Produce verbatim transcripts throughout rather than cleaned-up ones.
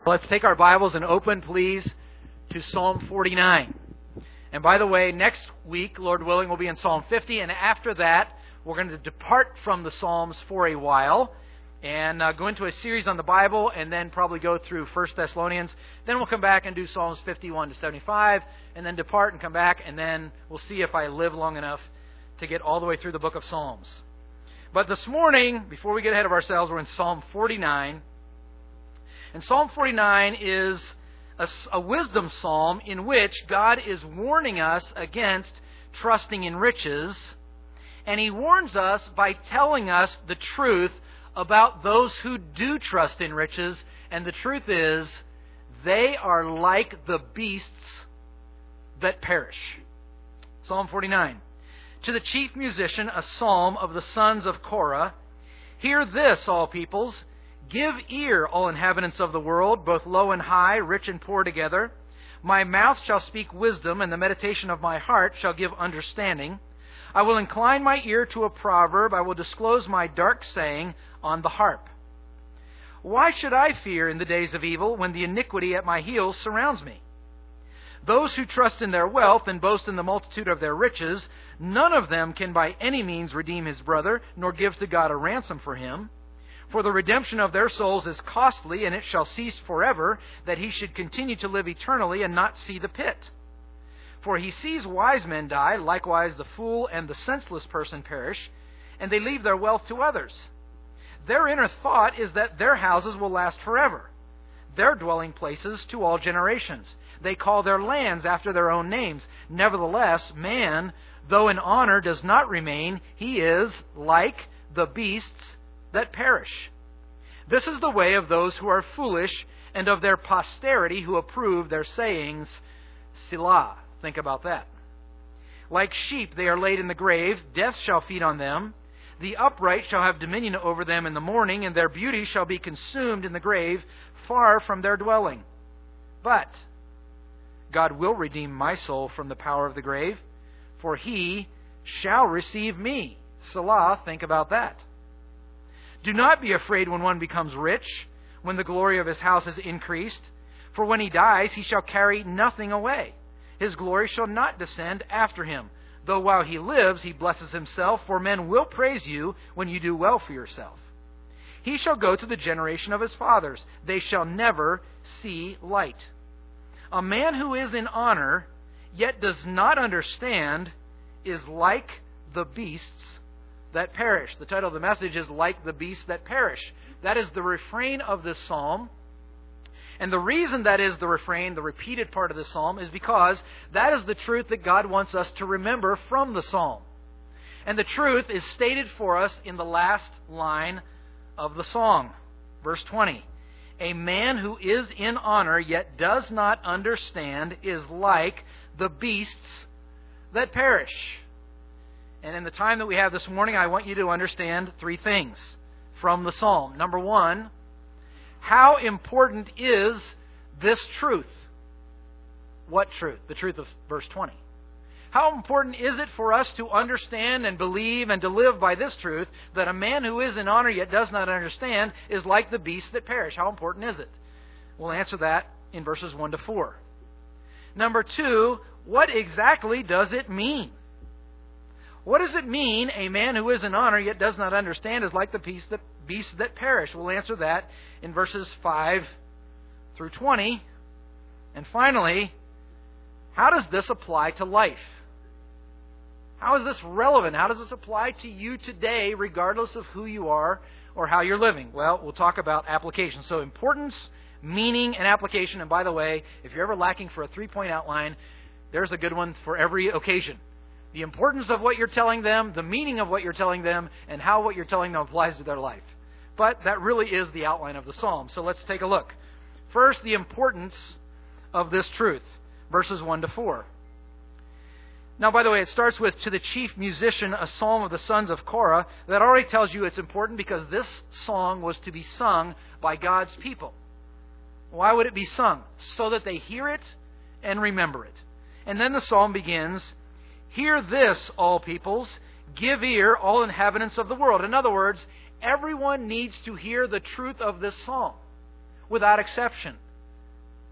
Let's take our Bibles and open, please, to Psalm forty-nine. And by the way, next week, Lord willing, we'll be in Psalm fifty, and after that, we're going to depart from the Psalms for a while and uh, go into a series on the Bible, and then probably go through First Thessalonians. Then we'll come back and do Psalms fifty-one to seventy-five, and then depart and come back, and then we'll see if I live long enough to get all the way through the book of Psalms. But this morning, before we get ahead of ourselves, we're in Psalm forty-nine. And Psalm forty-nine is a, a wisdom psalm in which God is warning us against trusting in riches. And He warns us by telling us the truth about those who do trust in riches. And the truth is, they are like the beasts that perish. Psalm forty-nine. To the chief musician, a psalm of the sons of Korah. Hear this, all peoples. Give ear, all inhabitants of the world, both low and high, rich and poor together. My mouth shall speak wisdom, and the meditation of my heart shall give understanding. I will incline my ear to a proverb. I will disclose my dark saying on the harp. Why should I fear in the days of evil, when the iniquity at my heels surrounds me? Those who trust in their wealth and boast in the multitude of their riches, none of them can by any means redeem his brother, nor give to God a ransom for him. For the redemption of their souls is costly, and it shall cease forever, that he should continue to live eternally and not see the pit. For he sees wise men die, likewise the fool and the senseless person perish, and they leave their wealth to others. Their inner thought is that their houses will last forever, their dwelling places to all generations. They call their lands after their own names. Nevertheless, man, though in honor does not remain, he is like the beasts that perish. This is the way of those who are foolish, and of their posterity who approve their sayings. Selah. Think about that. Like sheep they are laid in the grave, death shall feed on them. The upright shall have dominion over them in the morning, and their beauty shall be consumed in the grave, far from their dwelling. But God will redeem my soul from the power of the grave, for He shall receive me. Selah. Think about that. Do not be afraid when one becomes rich, when the glory of his house is increased. For when he dies, he shall carry nothing away. His glory shall not descend after him. Though while he lives, he blesses himself, for men will praise you when you do well for yourself. He shall go to the generation of his fathers. They shall never see light. A man who is in honor, yet does not understand, is like the beasts that perish. The title of the message is Like the Beasts That Perish. That is the refrain of this psalm. And the reason that is the refrain, the repeated part of the psalm, is because that is the truth that God wants us to remember from the psalm. And the truth is stated for us in the last line of the song, verse twenty. A man who is in honor yet does not understand is like the beasts that perish. And in the time that we have this morning, I want you to understand three things from the psalm. Number one, how important is this truth? What truth? The truth of verse twenty. How important is it for us to understand and believe and to live by this truth, that a man who is in honor yet does not understand is like the beasts that perish? How important is it? We'll answer that in verses one to four. Number two, what exactly does it mean? What does it mean, a man who is in honor yet does not understand is like the beasts that, beasts that perish? We'll answer that in verses five through twenty. And finally, how does this apply to life? How is this relevant? How does this apply to you today, regardless of who you are or how you're living? Well, we'll talk about application. So importance, meaning, and application. And by the way, if you're ever lacking for a three-point outline, there's a good one for every occasion. The importance of what you're telling them, the meaning of what you're telling them, and how what you're telling them applies to their life. But that really is the outline of the psalm. So let's take a look. First, the importance of this truth. Verses one to four. Now, by the way, it starts with, to the chief musician, a psalm of the sons of Korah. That already tells you it's important because this song was to be sung by God's people. Why would it be sung? So that they hear it and remember it. And then the psalm begins, hear this, all peoples, give ear, all inhabitants of the world. In other words, everyone needs to hear the truth of this song, without exception.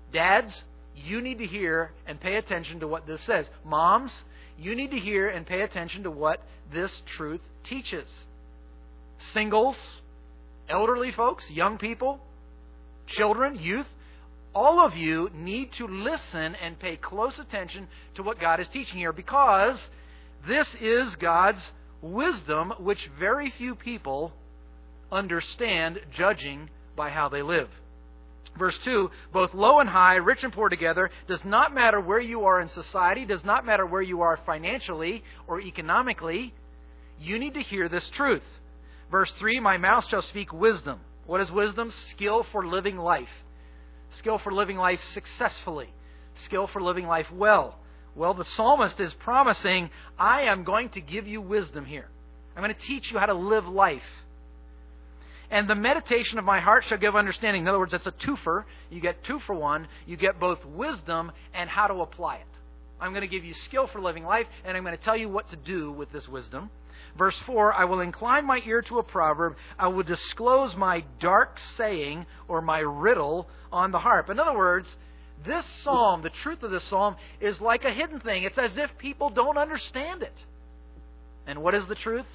Dads, you need to hear and pay attention to what this says. Moms, you need to hear and pay attention to what this truth teaches. Singles, elderly folks, young people, children, youth, all of you need to listen and pay close attention to what God is teaching here, because this is God's wisdom, which very few people understand, judging by how they live. Verse two, both low and high, rich and poor together, does not matter where you are in society, does not matter where you are financially or economically, you need to hear this truth. Verse three, my mouth shall speak wisdom. What is wisdom? Skill for living life. Skill for living life successfully. Skill for living life well. Well, the psalmist is promising, I am going to give you wisdom here. I'm going to teach you how to live life. And the meditation of my heart shall give understanding. In other words, it's a twofer. You get two for one. You get both wisdom and how to apply it. I'm going to give you skill for living life, and I'm going to tell you what to do with this wisdom. Verse four, I will incline my ear to a proverb. I will disclose my dark saying or my riddle on the harp. In other words, this psalm, the truth of this psalm, is like a hidden thing. It's as if people don't understand it. And what is the truth?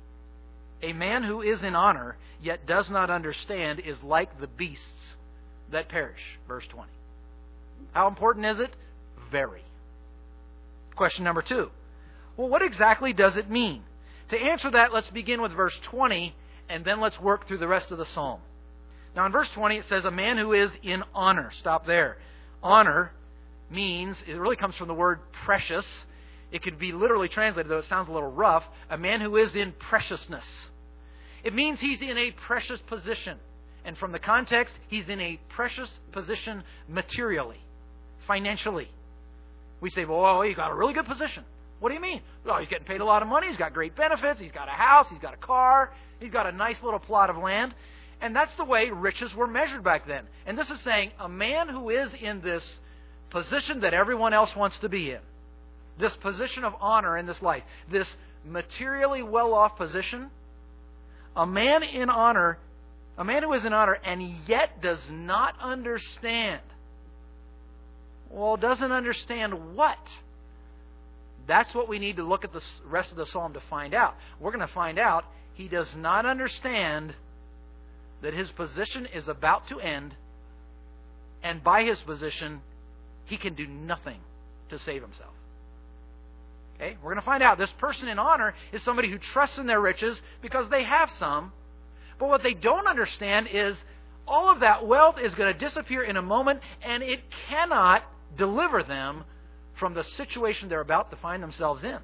A man who is in honor, yet does not understand, is like the beasts that perish. Verse twenty. How important is it? Very. Question number two. Well, what exactly does it mean? To answer that, let's begin with verse twenty, and then let's work through the rest of the psalm. Now, in verse twenty, it says, a man who is in honor. Stop there. Honor means, it really comes from the word precious. It could be literally translated, though it sounds a little rough, a man who is in preciousness. It means he's in a precious position. And from the context, he's in a precious position materially, financially. We say, well, he's got a really good position. What do you mean? Well, he's getting paid a lot of money, he's got great benefits, he's got a house, he's got a car, he's got a nice little plot of land. And that's the way riches were measured back then. And this is saying a man who is in this position that everyone else wants to be in, this position of honor in this life, this materially well-off position, a man in honor, a man who is in honor and yet does not understand. Well, doesn't understand what? That's what we need to look at the rest of the psalm to find out. We're going to find out he does not understand that his position is about to end, and by his position, he can do nothing to save himself. Okay? We're going to find out this person in honor is somebody who trusts in their riches because they have some. But what they don't understand is all of that wealth is going to disappear in a moment, and it cannot deliver them from the situation they're about to find themselves in.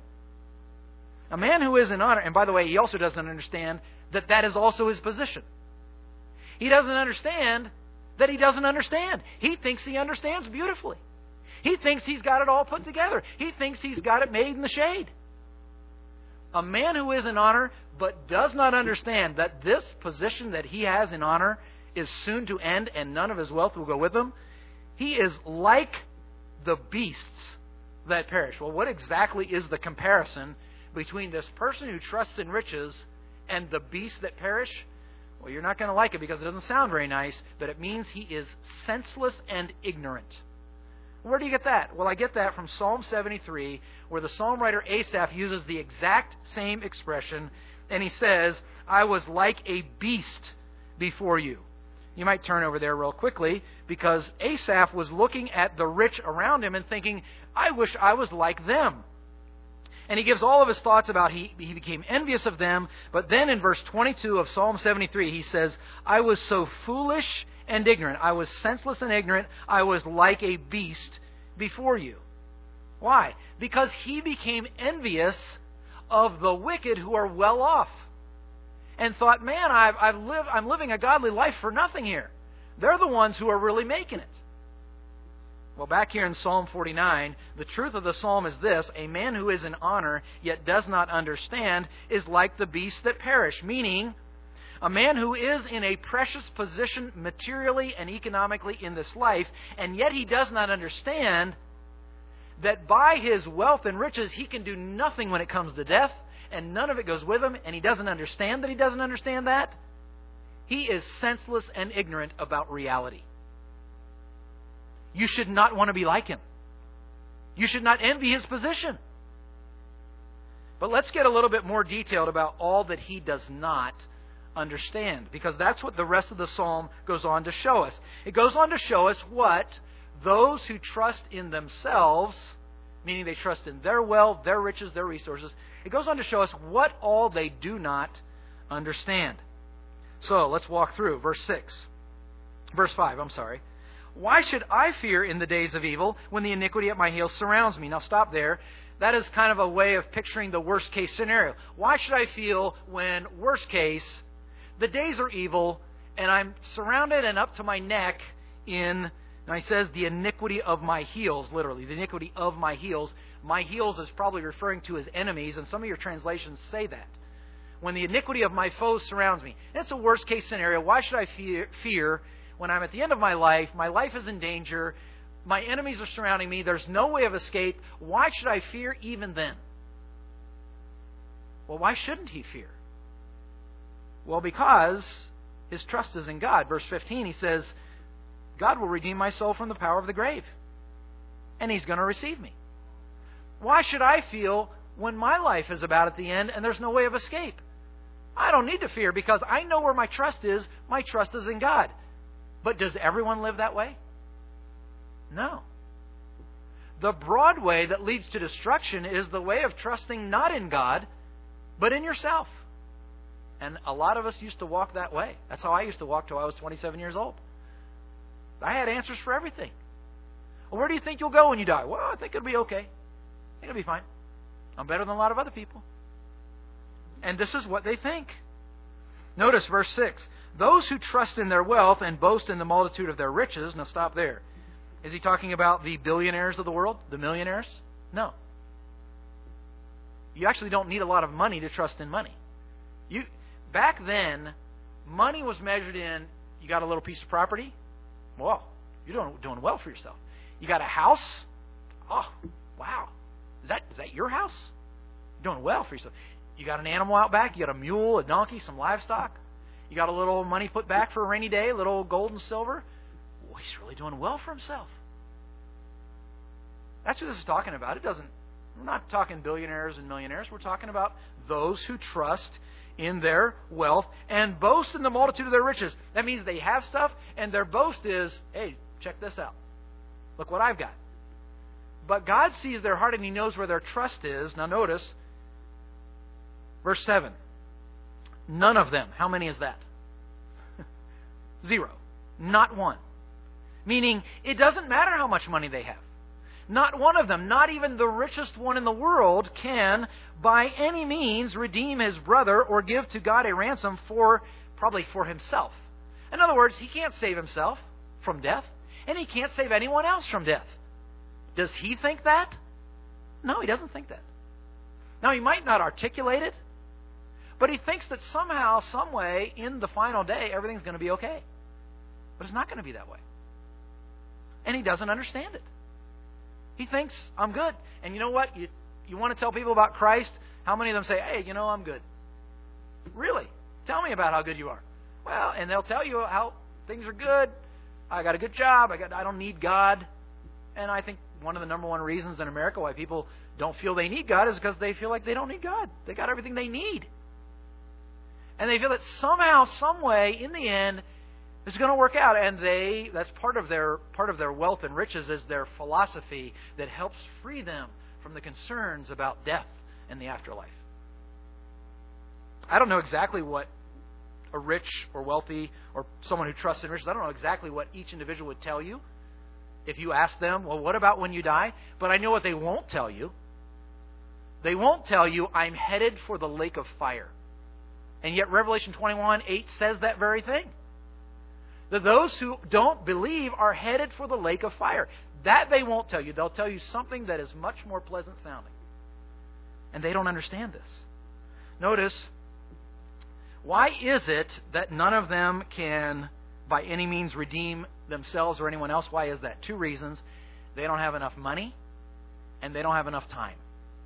A man who is in honor, and by the way, he also doesn't understand that that is also his position. He doesn't understand that he doesn't understand. He thinks he understands beautifully. He thinks he's got it all put together. He thinks he's got it made in the shade. A man who is in honor but does not understand that this position that he has in honor is soon to end and none of his wealth will go with him, he is like the beasts that perish. Well, what exactly is the comparison between this person who trusts in riches and the beasts that perish? Well, you're not going to like it because it doesn't sound very nice, but it means he is senseless and ignorant. Where do you get that? Well, I get that from Psalm seventy-three, where the psalm writer Asaph uses the exact same expression, and he says, I was like a beast before you. You might turn over there real quickly, because Asaph was looking at the rich around him and thinking, I wish I was like them. And he gives all of his thoughts about he, he became envious of them. But then in verse twenty-two of Psalm seventy-three, he says, I was so foolish and ignorant. I was senseless and ignorant. I was like a beast before you. Why? Because he became envious of the wicked who are well off. And thought, man, I've, I've lived, I'm living a godly life for nothing here. They're the ones who are really making it. Well, back here in Psalm forty-nine, the truth of the psalm is this: a man who is in honor yet does not understand is like the beasts that perish. Meaning, a man who is in a precious position materially and economically in this life, and yet he does not understand that by his wealth and riches he can do nothing when it comes to death, and none of it goes with him, and he doesn't understand that he doesn't understand that, he is senseless and ignorant about reality. you should not want to be like him. You should not envy his position. But let's get a little bit more detailed about all that he does not understand, because that's what the rest of the psalm goes on to show us. It goes on to show us what those who trust in themselves, meaning they trust in their wealth, their riches, their resources, it goes on to show us what all they do not understand. So let's walk through verse six. Verse five, I'm sorry. Why should I fear in the days of evil when the iniquity at my heels surrounds me? Now stop there. That is kind of a way of picturing the worst case scenario. Why should I feel when, worst case, the days are evil and I'm surrounded and up to my neck in, now he says, the iniquity of my heels, literally, the iniquity of my heels. My heels is probably referring to his enemies, and some of your translations say that. When the iniquity of my foes surrounds me. That's a worst case scenario. Why should I fear, fear when I'm at the end of my life, my life is in danger, my enemies are surrounding me, there's no way of escape? Why should I fear even then? Well, why shouldn't he fear? Well, because his trust is in God. Verse fifteen, he says, God will redeem my soul from the power of the grave, and he's going to receive me. Why should I feel when my life is about at the end and there's no way of escape? I don't need to fear because I know where my trust is. My trust is in God. But does everyone live that way? No. The broad way that leads to destruction is the way of trusting not in God, but in yourself. And a lot of us used to walk that way. That's how I used to walk till I was twenty-seven years old. I had answers for everything. Well, where do you think you'll go when you die? Well, I think it'll be okay. I think it'll be fine. I'm better than a lot of other people. And this is what they think. Notice verse six. Those who trust in their wealth and boast in the multitude of their riches. Now stop there. Is he talking about the billionaires of the world? The millionaires? No. You actually don't need a lot of money to trust in money. You back then, money was measured in, you got a little piece of property? Well, you're doing, doing well for yourself. You got a house? Oh, wow. Is that is that your house? You're doing well for yourself. You got an animal out back? You got a mule, a donkey, some livestock? You got a little money put back for a rainy day, a little gold and silver? Well, he's really doing well for himself. That's what this is talking about. It doesn't, we're not talking billionaires and millionaires. We're talking about those who trust in their wealth and boast in the multitude of their riches. That means they have stuff, and their boast is, hey, check this out. Look what I've got. But God sees their heart and he knows where their trust is. Now notice, verse seven. None of them. How many is that? Zero. Not one. Meaning, it doesn't matter how much money they have. Not one of them, not even the richest one in the world, can by any means redeem his brother or give to God a ransom for, probably for himself. In other words, he can't save himself from death, and he can't save anyone else from death. Does he think that? No, he doesn't think that. Now, he might not articulate it, but he thinks that somehow, some way, in the final day, everything's going to be okay. But it's not going to be that way. And he doesn't understand it. He thinks, I'm good. And you know what? You, you want to tell people about Christ? How many of them say, hey, you know, I'm good? Really? Tell me about how good you are. Well, and they'll tell you how things are good. I got a good job. I got. I don't need God. And I think one of the number one reasons in America why people don't feel they need God is because they feel like they don't need God. They got everything they need. And they feel that somehow, some way, in the end, it's going to work out. And they that's part of their part of their wealth and riches is their philosophy that helps free them from the concerns about death and the afterlife. I don't know exactly what a rich or wealthy or someone who trusts in riches, I don't know exactly what each individual would tell you if you ask them, well, what about when you die? But I know what they won't tell you. They won't tell you, I'm headed for the lake of fire. And yet Revelation twenty-one eight says that very thing. That those who don't believe are headed for the lake of fire. That they won't tell you. They'll tell you something that is much more pleasant sounding. And they don't understand this. Notice, why is it that none of them can by any means redeem themselves or anyone else? Why is that? Two reasons. They don't have enough money and they don't have enough time.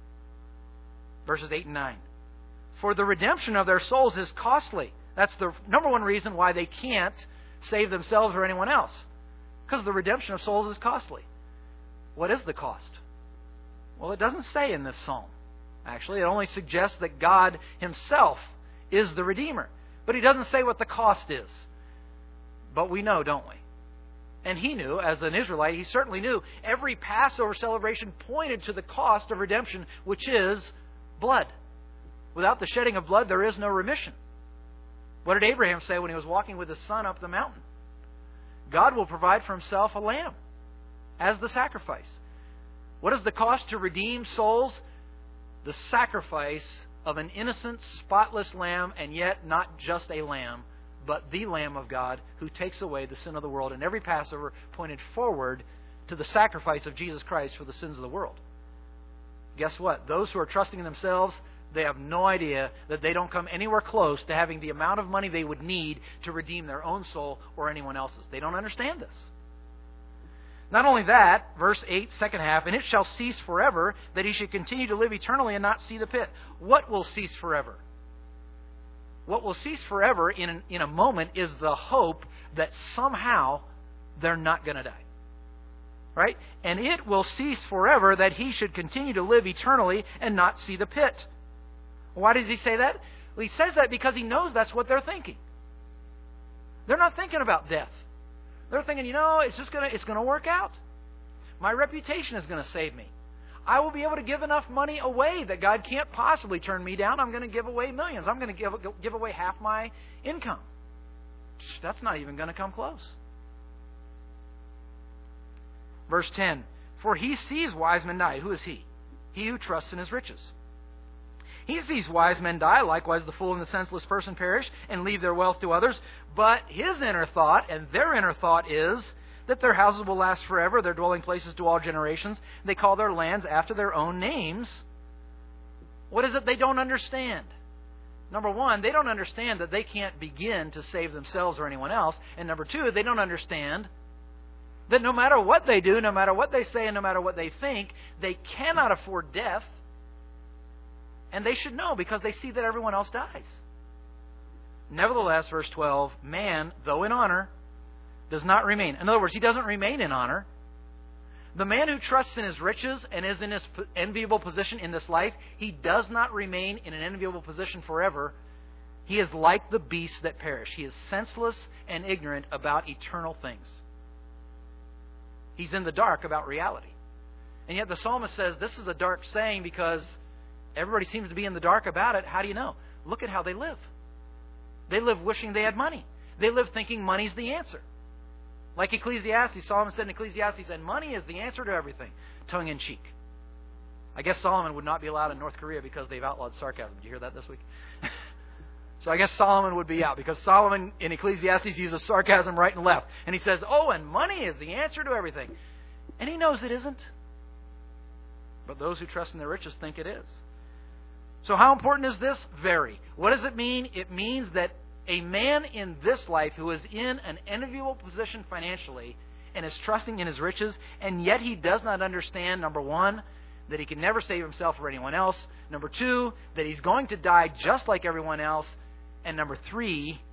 Verses eight and nine. For the redemption of their souls is costly. That's the number one reason why they can't save themselves or anyone else. Because the redemption of souls is costly. What is the cost? Well, it doesn't say in this psalm. Actually, it only suggests that God Himself is the Redeemer. But He doesn't say what the cost is. But we know, don't we? And He knew, as an Israelite, He certainly knew every Passover celebration pointed to the cost of redemption, which is blood. Without the shedding of blood, there is no remission. What did Abraham say when he was walking with his son up the mountain? God will provide for Himself a lamb as the sacrifice. What is the cost to redeem souls? The sacrifice of an innocent, spotless lamb, and yet not just a lamb, but the Lamb of God who takes away the sin of the world. And every Passover pointed forward to the sacrifice of Jesus Christ for the sins of the world. Guess what? Those who are trusting in themselves, they have no idea that they don't come anywhere close to having the amount of money they would need to redeem their own soul or anyone else's. They don't understand this. Not only that, verse eight, second half, and it shall cease forever, that he should continue to live eternally and not see the pit. What will cease forever? What will cease forever in, an, in a moment is the hope that somehow they're not going to die. Right? And it will cease forever that he should continue to live eternally and not see the pit. Why does he say that? Well, he says that because he knows that's what they're thinking. They're not thinking about death. They're thinking, you know, it's just going to it's going to work out. My reputation is going to save me. I will be able to give enough money away that God can't possibly turn me down. I'm going to give away millions. I'm going to give give away half my income. That's not even going to come close. Verse ten, for he sees wise men die. Who is he? He who trusts in his riches. He sees wise men die, likewise the fool and the senseless person perish and leave their wealth to others. But his inner thought and their inner thought is that their houses will last forever, their dwelling places to all generations. They call their lands after their own names. What is it they don't understand? Number one, they don't understand that they can't begin to save themselves or anyone else. And number two, they don't understand that no matter what they do, no matter what they say, and no matter what they think, they cannot afford death. And they should know because they see that everyone else dies. Nevertheless, verse twelve, man, though in honor, does not remain. In other words, he doesn't remain in honor. The man who trusts in his riches and is in his enviable position in this life, he does not remain in an enviable position forever. He is like the beasts that perish. He is senseless and ignorant about eternal things. He's in the dark about reality. And yet the psalmist says this is a dark saying because everybody seems to be in the dark about it. How do you know? Look at how they live. They live wishing they had money. They live thinking money's the answer. Like Ecclesiastes, Solomon said in Ecclesiastes, and money is the answer to everything, tongue in cheek. I guess Solomon would not be allowed in North Korea because they've outlawed sarcasm. Did you hear that this week? So I guess Solomon would be out because Solomon in Ecclesiastes uses sarcasm right and left. And he says, oh, and money is the answer to everything. And he knows it isn't. But those who trust in their riches think it is. So how important is this? Very. What does it mean? It means that a man in this life who is in an enviable position financially and is trusting in his riches, and yet he does not understand, number one, that he can never save himself or anyone else. Number two, that he's going to die just like everyone else. And number three,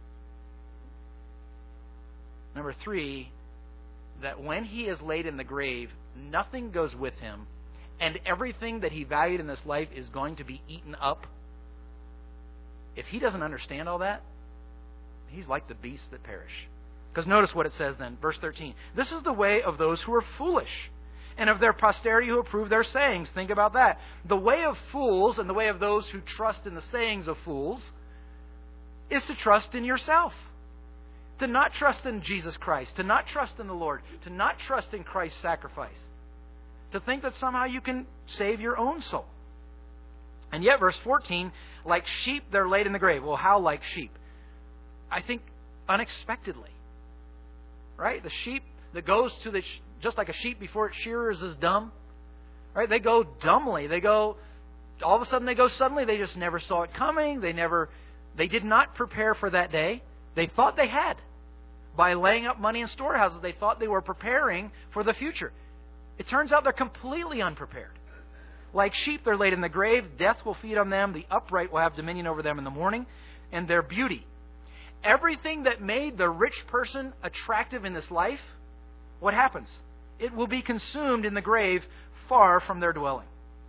number three, that when he is laid in the grave, nothing goes with him, and everything that he valued in this life is going to be eaten up. If he doesn't understand all that, he's like the beasts that perish. Because notice what it says then, verse thirteen. This is the way of those who are foolish, and of their posterity who approve their sayings. Think about that. The way of fools and the way of those who trust in the sayings of fools is to trust in yourself. To not trust in Jesus Christ. To not trust in the Lord. To not trust in Christ's sacrifice. To think that somehow you can save your own soul. And yet, verse fourteen, like sheep, they're laid in the grave. Well, how like sheep? I think unexpectedly. Right? The sheep that goes to the, just like a sheep before its shearers is dumb. Right? They go dumbly. They go, all of a sudden they go suddenly. They just never saw it coming. They never, they did not prepare for that day. They thought they had. By laying up money in storehouses, they thought they were preparing for the future. It turns out they're completely unprepared. Like sheep, they're laid in the grave. Death will feed on them. The upright will have dominion over them in the morning. And their beauty. Everything that made the rich person attractive in this life what happens? It will be consumed in the grave far from their dwelling.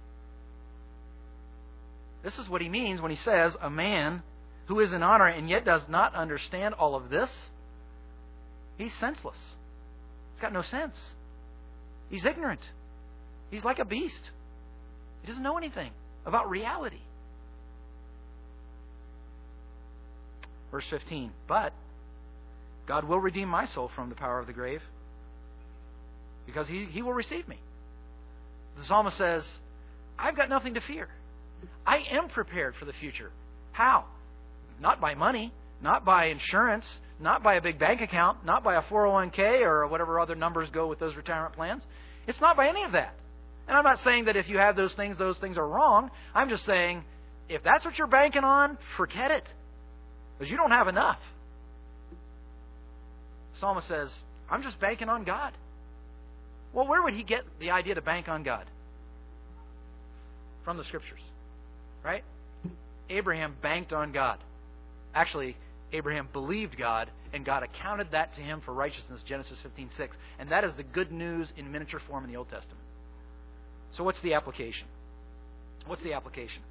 This is what he means when he says, a man who is in honor and yet does not understand all of this, he's senseless. He's got no sense. He's ignorant. He's like a beast. He doesn't know anything about reality. Verse fifteen, but God will redeem my soul from the power of the grave, because he, he will receive me. The psalmist says, I've got nothing to fear. I am prepared for the future. How? Not by money, not by insurance, not by a big bank account, not by a four oh one k or whatever other numbers go with those retirement plans. It's not by any of that. And I'm not saying that if you have those things, those things are wrong. I'm just saying, if that's what you're banking on, forget it. Because you don't have enough. The psalmist says, I'm just banking on God. Well, where would he get the idea to bank on God? From the Scriptures. Right? Abraham banked on God. Actually, Abraham believed God, and God accounted that to him for righteousness, Genesis fifteen six. And that is the good news in miniature form in the Old Testament. So what's the application? What's the application?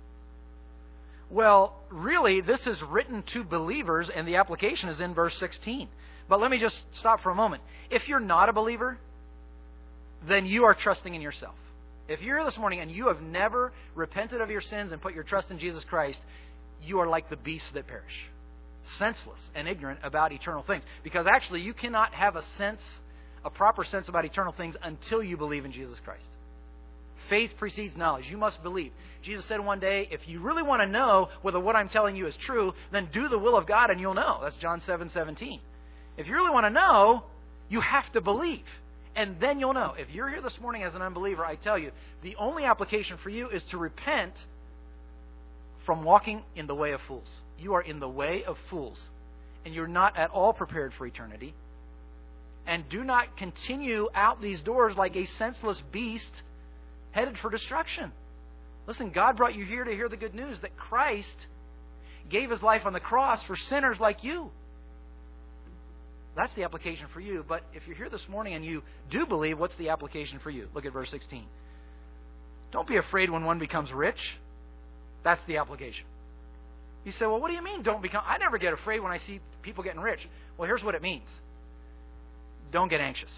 Well, really, this is written to believers, and the application is in verse sixteen. But let me just stop for a moment. If you're not a believer, then you are trusting in yourself. If you're here this morning and you have never repented of your sins and put your trust in Jesus Christ, you are like the beasts that perish, senseless and ignorant about eternal things. Because actually, you cannot have a sense, a proper sense about eternal things until you believe in Jesus Christ. Faith precedes knowledge. You must believe. Jesus said one day, if you really want to know whether what I'm telling you is true, then do the will of God and you'll know. That's John seven seventeen. If you really want to know, you have to believe. And then you'll know. If you're here this morning as an unbeliever, I tell you, the only application for you is to repent from walking in the way of fools. You are in the way of fools. And you're not at all prepared for eternity. And do not continue out these doors like a senseless beast headed for destruction. Listen, God brought you here to hear the good news that Christ gave His life on the cross for sinners like you. That's the application for you. But if you're here this morning and you do believe, what's the application for you? Look at verse sixteen. Don't be afraid when one becomes rich. That's the application. You say, well, what do you mean don't become... I never get afraid when I see people getting rich. Well, here's what it means. Don't get anxious.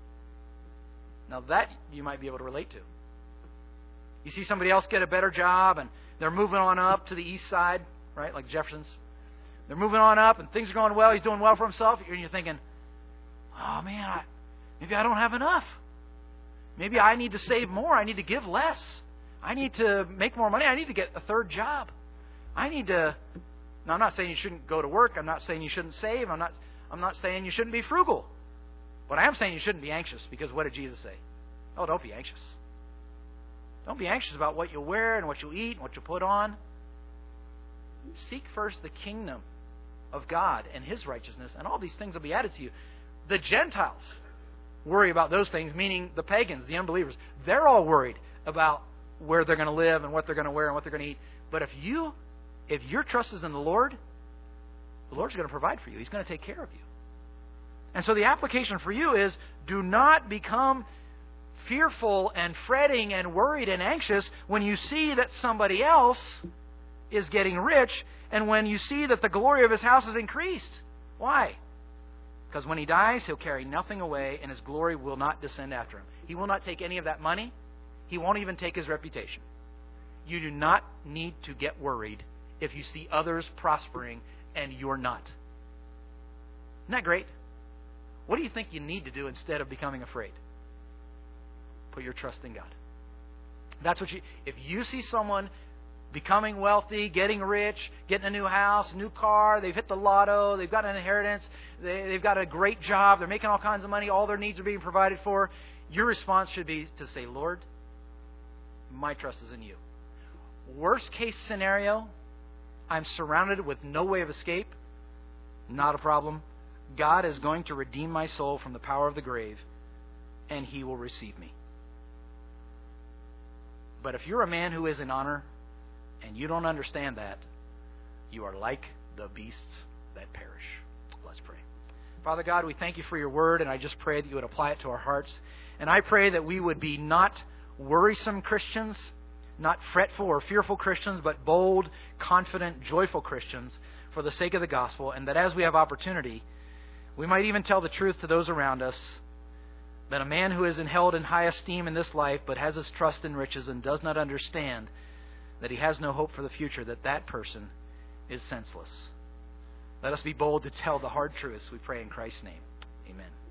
Now that you might be able to relate to. You see somebody else get a better job and they're moving on up to the east side, right, like Jefferson's. They're moving on up and things are going well. He's doing well for himself. And you're thinking, oh, man, I, maybe I don't have enough. Maybe I need to save more. I need to give less. I need to make more money. I need to get a third job. I need to... Now, I'm not saying you shouldn't go to work. I'm not saying you shouldn't save. I'm not, I'm not saying you shouldn't be frugal. But I am saying you shouldn't be anxious, because what did Jesus say? Oh, don't be anxious. Don't be anxious about what you'll wear and what you'll eat and what you'll put on. Seek first the kingdom of God and His righteousness, and all these things will be added to you. The Gentiles worry about those things, meaning the pagans, the unbelievers. They're all worried about where they're going to live and what they're going to wear and what they're going to eat. But if you, if your trust is in the Lord, the Lord's going to provide for you. He's going to take care of you. And so the application for you is, do not become fearful and fretting and worried and anxious when you see that somebody else is getting rich and when you see that the glory of his house is increased. Why? Because when he dies, he'll carry nothing away and his glory will not descend after him. He will not take any of that money. He won't even take his reputation. You do not need to get worried if you see others prospering and you're not. Isn't that great? What do you think you need to do instead of becoming afraid? Put your trust in God. That's what you... If you see someone becoming wealthy, getting rich, getting a new house, a new car, they've hit the lotto, they've got an inheritance, they, they've got a great job, they're making all kinds of money, all their needs are being provided for, your response should be to say, Lord, my trust is in you. Worst case scenario, I'm surrounded with no way of escape. Not a problem. God is going to redeem my soul from the power of the grave, and He will receive me. But if you're a man who is in honor, and you don't understand that, you are like the beasts that perish. Let's pray. Father God, we thank you for your word, and I just pray that you would apply it to our hearts. And I pray that we would be not worrisome Christians, not fretful or fearful Christians, but bold, confident, joyful Christians for the sake of the gospel, and that as we have opportunity, we might even tell the truth to those around us, that a man who is held in high esteem in this life but has his trust in riches and does not understand that he has no hope for the future, that that person is senseless. Let us be bold to tell the hard truths, we pray in Christ's name. Amen.